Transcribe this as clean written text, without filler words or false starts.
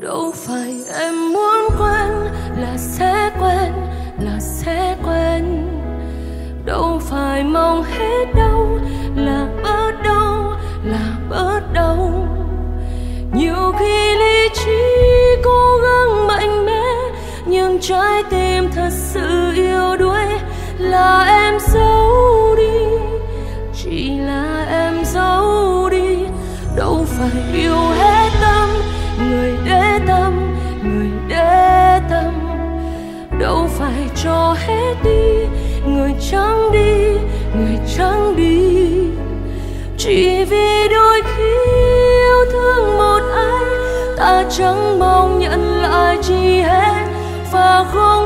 Đâu phải em muốn quen là sẽ quen, đâu phải mong hết đâu là bớt đâu. Nhiều khi lý trí cố gắng mạnh mẽ, nhưng trái tim thật sự yếu đuối. Là em giấu đi, chỉ là em giấu đi. Đâu phải yêu hết tâm, người để tâm, người để tâm. Đâu phải cho hết đi, người chẳng đi, người chẳng đi. Chỉ vì đôi khi yêu thương một ai, ta chẳng mong nhận lại chi hết. Và không